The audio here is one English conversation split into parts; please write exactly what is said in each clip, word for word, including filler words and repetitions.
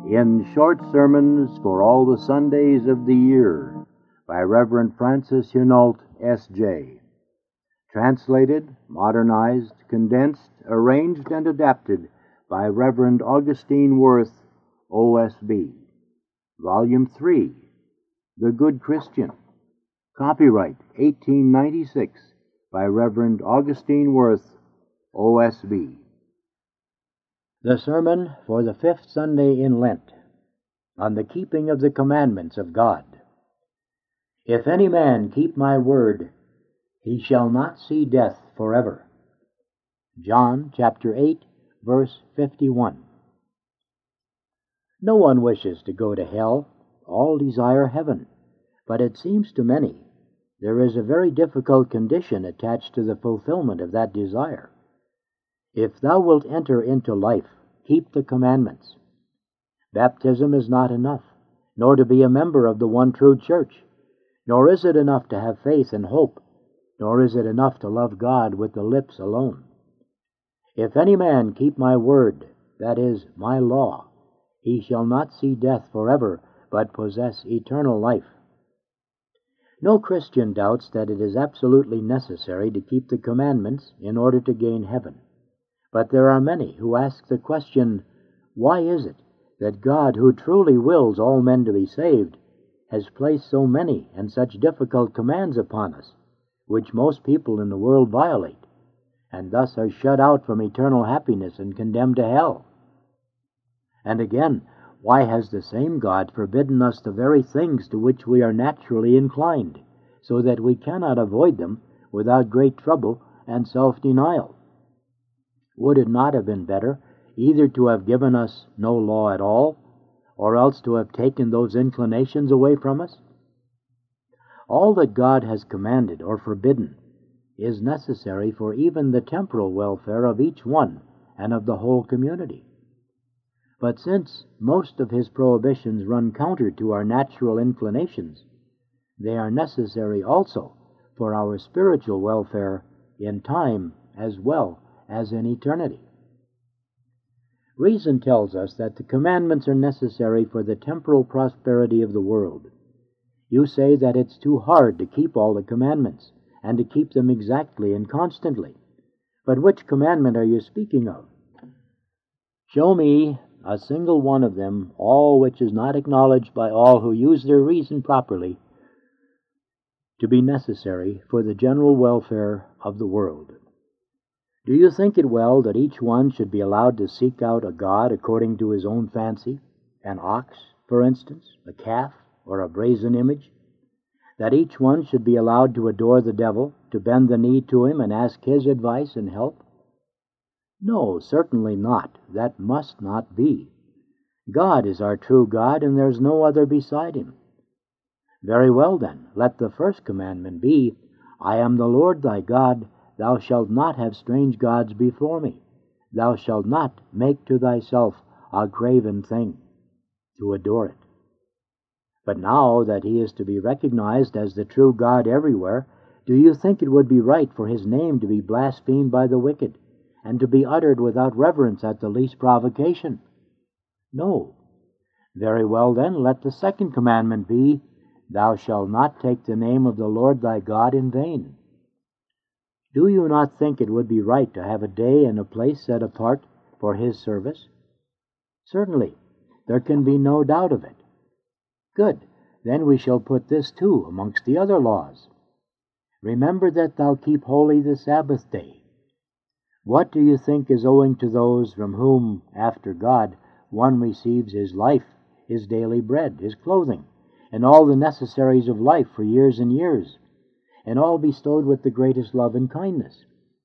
in Short Sermons for All the Sundays of the Year by Reverend Francis Hunault, S J Translated, modernized, condensed, arranged, and adapted by Reverend Augustine Worth, O S B Volume three, The Good Christian. Copyright eighteen ninety-six by Reverend Augustine Worth, O S B The sermon for the fifth Sunday in Lent, on the keeping of the commandments of God. If any man keep my word, he shall not see death forever. John chapter eight, verse fifty-one. No one wishes to go to hell. All desire heaven. But it seems to many there is a very difficult condition attached to the fulfillment of that desire. If thou wilt enter into life, keep the commandments. Baptism is not enough, nor to be a member of the one true church, nor is it enough to have faith and hope, nor is it enough to love God with the lips alone. If any man keep my word, that is, my law, he shall not see death forever, but possess eternal life. No Christian doubts that it is absolutely necessary to keep the commandments in order to gain heaven. But there are many who ask the question, why is it that God, who truly wills all men to be saved, has placed so many and such difficult commands upon us, which most people in the world violate, and thus are shut out from eternal happiness and condemned to hell? And again, why has the same God forbidden us the very things to which we are naturally inclined, so that we cannot avoid them without great trouble and self-denial? Would it not have been better either to have given us no law at all, or else to have taken those inclinations away from us? All that God has commanded or forbidden is necessary for even the temporal welfare of each one and of the whole community. But since most of his prohibitions run counter to our natural inclinations, they are necessary also for our spiritual welfare in time as well as in eternity. Reason tells us that the commandments are necessary for the temporal prosperity of the world. You say that it's too hard to keep all the commandments, and to keep them exactly and constantly. But which commandment are you speaking of? Show me a single one of them, all which is not acknowledged by all who use their reason properly to be necessary for the general welfare of the world. Do you think it well that each one should be allowed to seek out a god according to his own fancy, an ox, for instance, a calf, or a brazen image? That each one should be allowed to adore the devil, to bend the knee to him and ask his advice and help? No, certainly not. That must not be. God is our true God, and there's no other beside him. Very well, then, let the first commandment be, I am the Lord thy God, thou shalt not have strange gods before me. Thou shalt not make to thyself a graven thing, to adore it. But now that he is to be recognized as the true God everywhere, do you think it would be right for his name to be blasphemed by the wicked, and to be uttered without reverence at the least provocation? No. Very well, then, let the second commandment be, Thou shalt not take the name of the Lord thy God in vain. Do you not think it would be right to have a day and a place set apart for his service? Certainly. There can be no doubt of it. Good. Then we shall put this too amongst the other laws. Remember that thou keep holy the Sabbath day. What do you think is owing to those from whom, after God, one receives his life, his daily bread, his clothing, and all the necessaries of life for years and years, and all bestowed with the greatest love and kindness?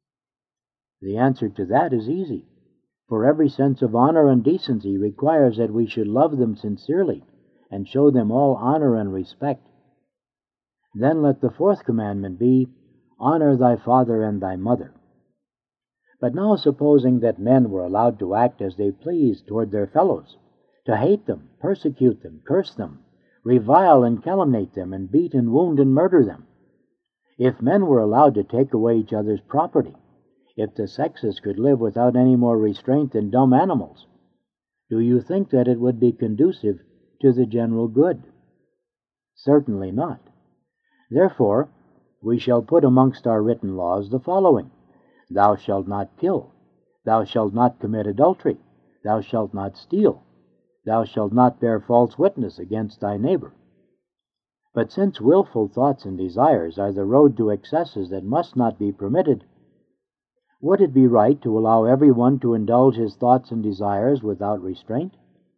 The answer to that is easy, for every sense of honor and decency requires that we should love them sincerely and show them all honor and respect. Then let the fourth commandment be, Honor thy father and thy mother. But now supposing that men were allowed to act as they pleased toward their fellows, to hate them, persecute them, curse them, revile and calumniate them, and beat and wound and murder them. If men were allowed to take away each other's property, if the sexes could live without any more restraint than dumb animals, Do you think that it would be conducive to the general good? Certainly not. Therefore, we shall put amongst our written laws the following: Thou shalt not kill. Thou shalt not commit adultery. Thou shalt not steal. Thou shalt not bear false witness against thy neighbor. But since willful thoughts and desires are the road to excesses that must not be permitted, would it be right to allow everyone to indulge his thoughts and desires without restraint?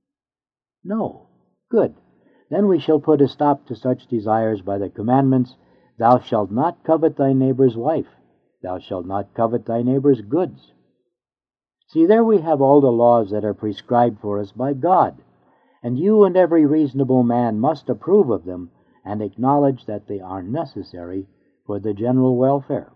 No. Good. Then we shall put a stop to such desires by the commandments: Thou shalt not covet thy neighbor's wife. Thou shalt not covet thy neighbor's goods. See, there we have all the laws that are prescribed for us by God, and you and every reasonable man must approve of them and acknowledge that they are necessary for the general welfare.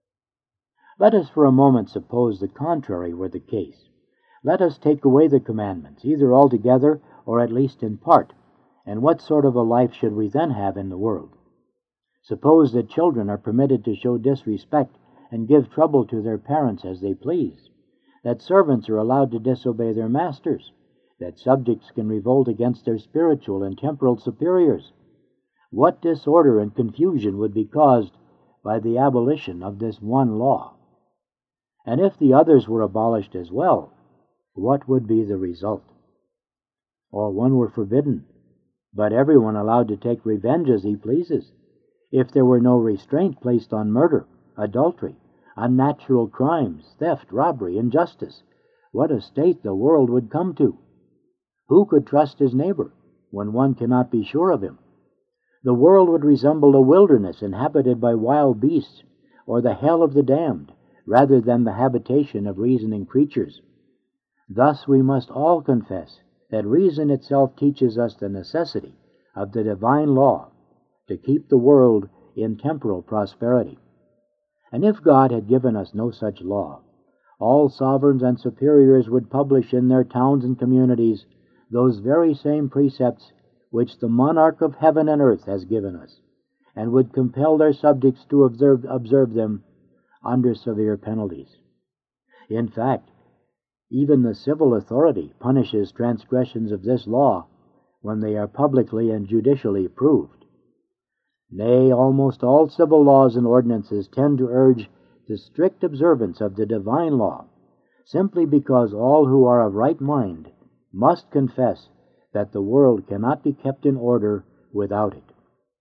Let us for a moment suppose the contrary were the case. Let us take away the commandments, either altogether or at least in part, and what sort of a life should we then have in the world? Suppose that children are permitted to show disrespect and give trouble to their parents as they please, that servants are allowed to disobey their masters, that subjects can revolt against their spiritual and temporal superiors. What disorder and confusion would be caused by the abolition of this one law? And if the others were abolished as well, what would be the result? Or one were forbidden, but everyone allowed to take revenge as he pleases. If there were no restraint placed on murder, adultery, unnatural crimes, theft, robbery, injustice, what a state the world would come to! Who could trust his neighbor when one cannot be sure of him? The world would resemble a wilderness inhabited by wild beasts, or the hell of the damned, rather than the habitation of reasoning creatures. Thus we must all confess that reason itself teaches us the necessity of the divine law to keep the world in temporal prosperity. And if God had given us no such law, all sovereigns and superiors would publish in their towns and communities those very same precepts which the monarch of heaven and earth has given us, and would compel their subjects to observe, observe them under severe penalties. In fact, even the civil authority punishes transgressions of this law when they are publicly and judicially proved. Nay, almost all civil laws and ordinances tend to urge the strict observance of the divine law, simply because all who are of right mind must confess that the world cannot be kept in order without it.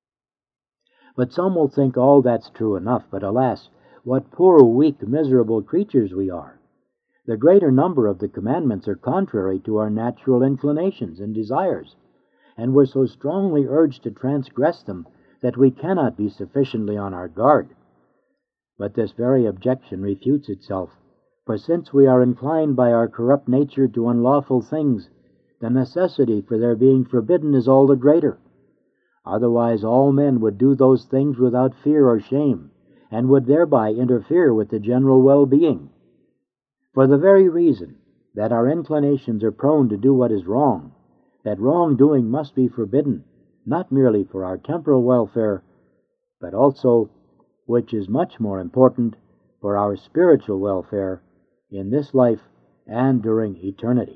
But some will think all that's true enough, but alas, what poor, weak, miserable creatures we are! The greater number of the commandments are contrary to our natural inclinations and desires, and we're so strongly urged to transgress them that we cannot be sufficiently on our guard. But this very objection refutes itself, for since we are inclined by our corrupt nature to unlawful things, the necessity for their being forbidden is all the greater. Otherwise all men would do those things without fear or shame, and would thereby interfere with the general well-being. For the very reason that our inclinations are prone to do what is wrong, that wrongdoing must be forbidden, not merely for our temporal welfare, but also, which is much more important, for our spiritual welfare in this life and during eternity.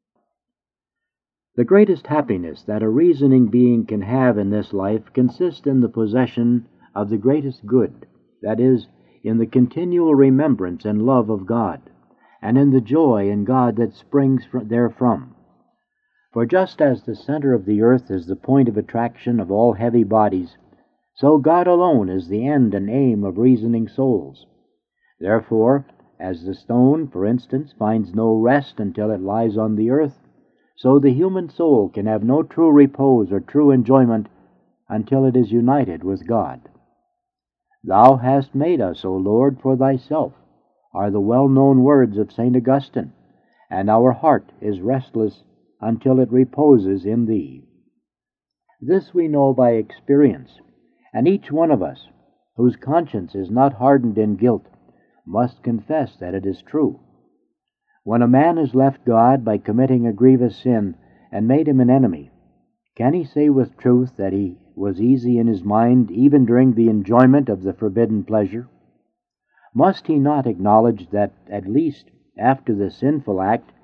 The greatest happiness that a reasoning being can have in this life consists in the possession of the greatest good, that is, in the continual remembrance and love of God, and in the joy in God that springs therefrom. For just as the center of the earth is the point of attraction of all heavy bodies, so God alone is the end and aim of reasoning souls. Therefore, as the stone, for instance, finds no rest until it lies on the earth, so the human soul can have no true repose or true enjoyment until it is united with God. Thou hast made us, O Lord, for thyself, are the well-known words of Saint Augustine, and our heart is restless until it reposes in thee. This we know by experience, and each one of us, whose conscience is not hardened in guilt, must confess that it is true. When a man has left God by committing a grievous sin and made him an enemy, can he say with truth that he was easy in his mind even during the enjoyment of the forbidden pleasure? Must he not acknowledge that, at least after the sinful act,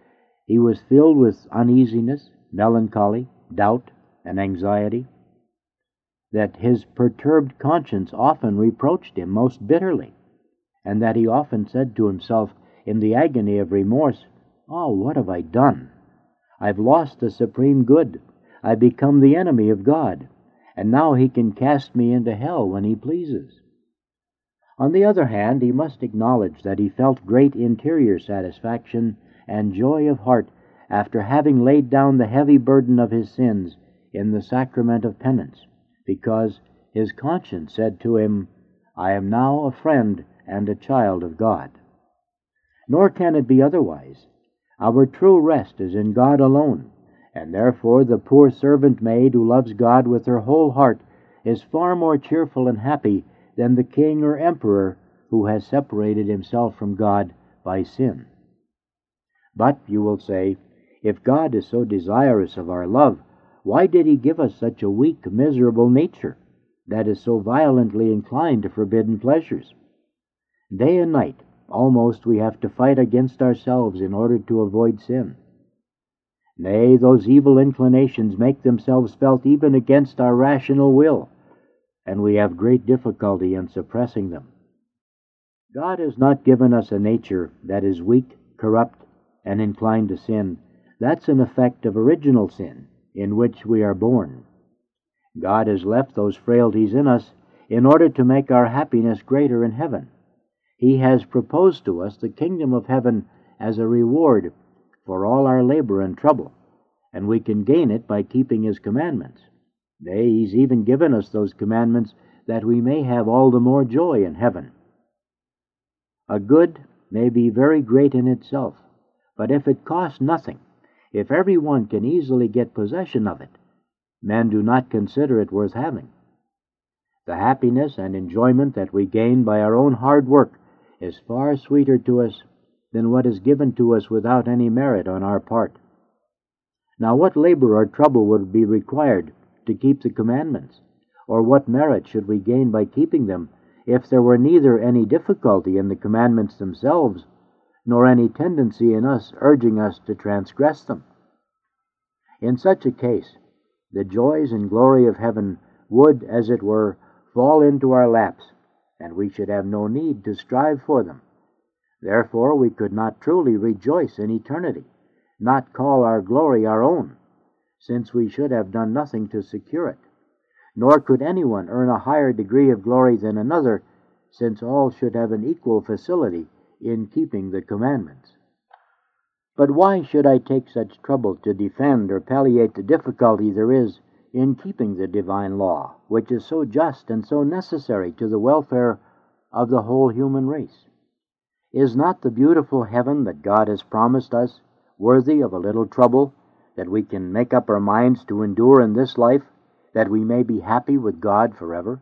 He was filled with uneasiness, melancholy, doubt, and anxiety, that his perturbed conscience often reproached him most bitterly, and that he often said to himself in the agony of remorse, "Oh, what have I done? I've lost the supreme good. I've become the enemy of God, and now he can cast me into hell when he pleases." On the other hand, he must acknowledge that he felt great interior satisfaction and joy of heart after having laid down the heavy burden of his sins in the sacrament of penance, because his conscience said to him, "I am now a friend and a child of God." Nor can it be otherwise. Our true rest is in God alone, and therefore the poor servant maid who loves God with her whole heart is far more cheerful and happy than the king or emperor who has separated himself from God by sin. But, you will say, if God is so desirous of our love, why did he give us such a weak, miserable nature that is so violently inclined to forbidden pleasures? Day and night, almost, we have to fight against ourselves in order to avoid sin. Nay, those evil inclinations make themselves felt even against our rational will, and we have great difficulty in suppressing them. God has not given us a nature that is weak, corrupt, and inclined to sin. That's an effect of original sin, in which we are born. God has left those frailties in us in order to make our happiness greater in heaven. He has proposed to us the kingdom of heaven as a reward for all our labor and trouble, and we can gain it by keeping his commandments. Nay, he's even given us those commandments that we may have all the more joy in heaven. A good may be very great in itself, but if it costs nothing, if every one can easily get possession of it, men do not consider it worth having. The happiness and enjoyment that we gain by our own hard work is far sweeter to us than what is given to us without any merit on our part. Now, what labor or trouble would be required to keep the commandments, or what merit should we gain by keeping them, if there were neither any difficulty in the commandments themselves, nor any tendency in us urging us to transgress them? In such a case, the joys and glory of heaven would, as it were, fall into our laps, and we should have no need to strive for them. Therefore we could not truly rejoice in eternity, not call our glory our own, since we should have done nothing to secure it. Nor could anyone earn a higher degree of glory than another, since all should have an equal facility in keeping the commandments. But why should I take such trouble to defend or palliate the difficulty there is in keeping the divine law, which is so just and so necessary to the welfare of the whole human race? Is not the beautiful heaven that God has promised us worthy of a little trouble that we can make up our minds to endure in this life, that we may be happy with God forever?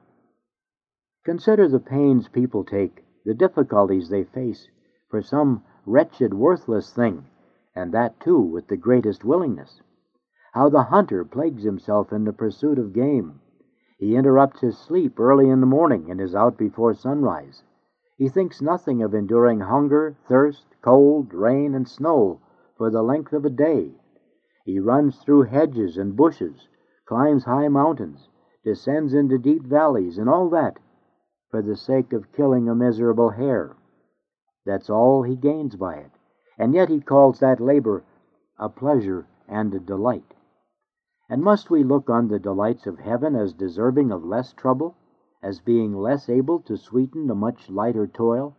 Consider the pains people take, the difficulties they face for some wretched, worthless thing, and that too with the greatest willingness. How the hunter plagues himself in the pursuit of game. He interrupts his sleep early in the morning and is out before sunrise. He thinks nothing of enduring hunger, thirst, cold, rain, and snow for the length of a day. He runs through hedges and bushes, climbs high mountains, descends into deep valleys, and all that for the sake of killing a miserable hare. That's all he gains by it, and yet he calls that labor a pleasure and a delight. And must we look on the delights of heaven as deserving of less trouble, as being less able to sweeten the much lighter toil?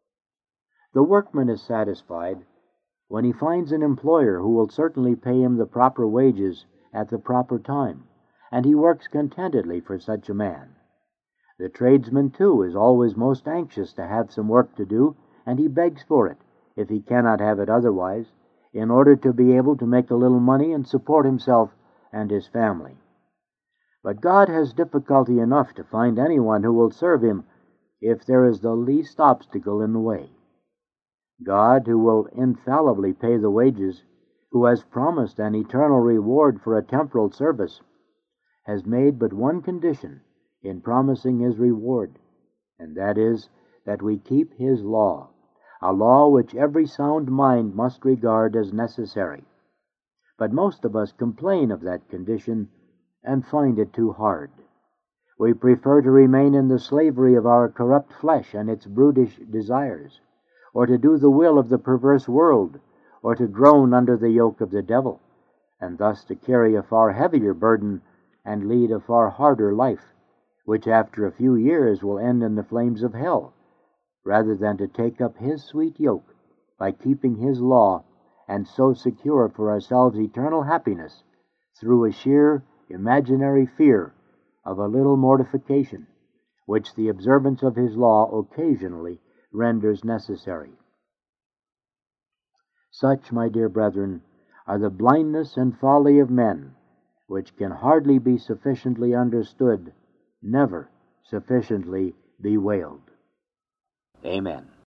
The workman is satisfied when he finds an employer who will certainly pay him the proper wages at the proper time, and he works contentedly for such a man. The tradesman, too, is always most anxious to have some work to do, and he begs for it, if he cannot have it otherwise, in order to be able to make a little money and support himself and his family. But God has difficulty enough to find anyone who will serve him if there is the least obstacle in the way. God, who will infallibly pay the wages, who has promised an eternal reward for a temporal service, has made but one condition in promising his reward, and that is that we keep his law, a law which every sound mind must regard as necessary. But most of us complain of that condition and find it too hard. We prefer to remain in the slavery of our corrupt flesh and its brutish desires, or to do the will of the perverse world, or to groan under the yoke of the devil, and thus to carry a far heavier burden and lead a far harder life, which after a few years will end in the flames of hell, rather than to take up his sweet yoke by keeping his law and so secure for ourselves eternal happiness through a sheer imaginary fear of a little mortification, which the observance of his law occasionally renders necessary. Such, my dear brethren, are the blindness and folly of men, which can hardly be sufficiently understood, never sufficiently bewailed. Amen.